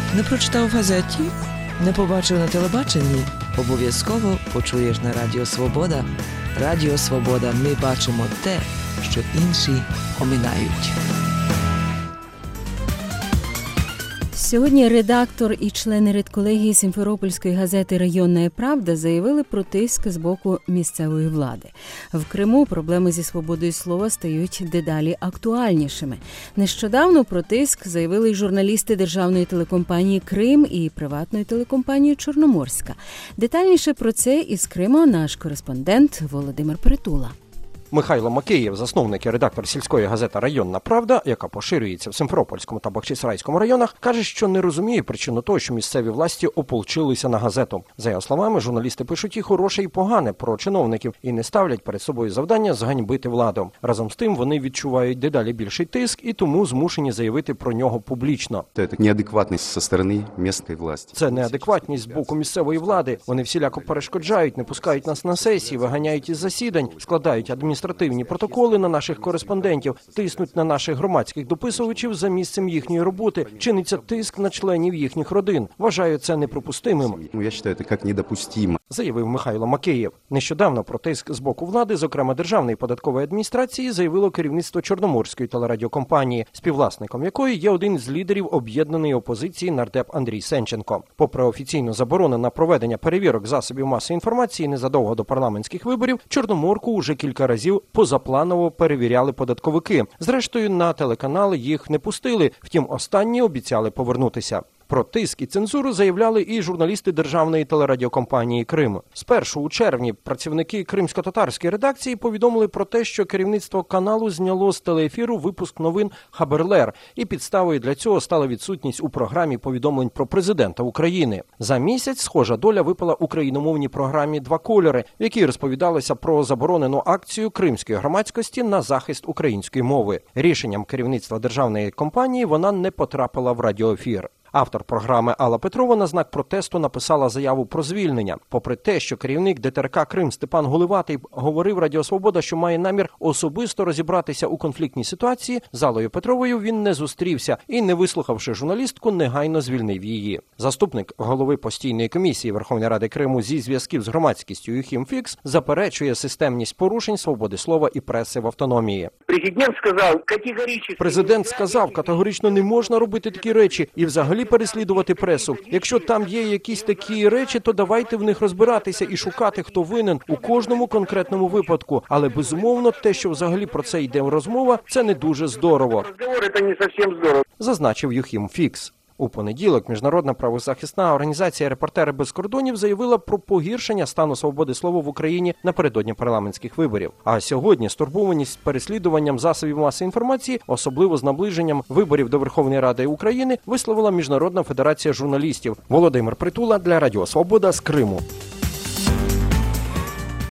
Не прочитав в газеті? Не побачив на телебаченні? Обов'язково почуєш на Радіо Свобода. Радіо Свобода. Ми бачимо те, що інші оминають. Сьогодні редактор і члени редколегії Сімферопольської газети «Районна правда» заявили про тиск з боку місцевої влади. В Криму проблеми зі свободою слова стають дедалі актуальнішими. Нещодавно про тиск заявили й журналісти державної телекомпанії «Крим» і приватної телекомпанії «Чорноморська». Детальніше про це із Криму наш кореспондент Володимир Притула. Михайло Макеєв, засновник і редактор сільської газети «Районна правда», яка поширюється в Симферопольському та Бахчисарайському районах, каже, що не розуміє причину того, що місцеві власті ополчилися на газету. За його словами, журналісти пишуть і хороше, і погане про чиновників і не ставлять перед собою завдання зганьбити владу. Разом з тим, вони відчувають дедалі більший тиск і тому змушені заявити про нього публічно. Це неадекватність зі сторони місцевої власті. Це неадекватність з боку місцевої влади. Вони всіляко перешкоджають, не пускають нас на сесії, виганяють із засідань, складають адміністративні протоколи на наших кореспондентів, тиснуть на наших громадських дописувачів за місцем їхньої роботи, чиниться тиск на членів їхніх родин. Вважаю це неприпустимим. Я вважаю це як недопустимо, заявив Михайло Макеєв. Нещодавно про тиск з боку влади, зокрема Державної податкової адміністрації, заявило керівництво Чорноморської телерадіокомпанії, співвласником якої є один з лідерів об'єднаної опозиції нардеп Андрій Сенченко. Попри офіційну заборону на проведення перевірок засобів масової інформації незадовго до парламентських виборів, Чорноморку уже кілька разів позапланово перевіряли податковики. Зрештою, на телеканали їх не пустили, втім останні обіцяли повернутися. Про тиск і цензуру заявляли і журналісти Державної телерадіокомпанії «Крим». Спершу у червні працівники кримсько-татарської редакції повідомили про те, що керівництво каналу зняло з телеефіру випуск новин «Хаберлер», і підставою для цього стала відсутність у програмі повідомлень про президента України. За місяць схожа доля випала україномовній програмі «Два кольори», в якій розповідалося про заборонену акцію кримської громадськості на захист української мови. Рішенням керівництва державної компанії вона не потрапила в радіоефір. Автор програми Алла Петрова на знак протесту написала заяву про звільнення. Попри те, що керівник ДТРК «Крим» Степан Гуливатий говорив Радіо Свобода, що має намір особисто розібратися у конфліктній ситуації, з Аллою Петровою він не зустрівся і, не вислухавши журналістку, негайно звільнив її. Заступник голови постійної комісії Верховної Ради Криму зі зв'язків з громадськістю Юхім Фікс заперечує системність порушень свободи слова і преси в автономії. Президент сказав, категорично не можна робити такі речі і взагалі переслідувати пресу. Якщо там є якісь такі речі, то давайте в них розбиратися і шукати, хто винен у кожному конкретному випадку. Але, безумовно, те, що взагалі про це йде розмова, це не дуже здорово. Зазначив Юхім Фікс. У понеділок Міжнародна правозахисна організація «Репортери без кордонів» заявила про погіршення стану свободи слова в Україні напередодні парламентських виборів. А сьогодні стурбованість переслідуванням засобів масової інформації, особливо з наближенням виборів до Верховної Ради України, висловила Міжнародна федерація журналістів. Володимир Притула для Радіо Свобода з Криму.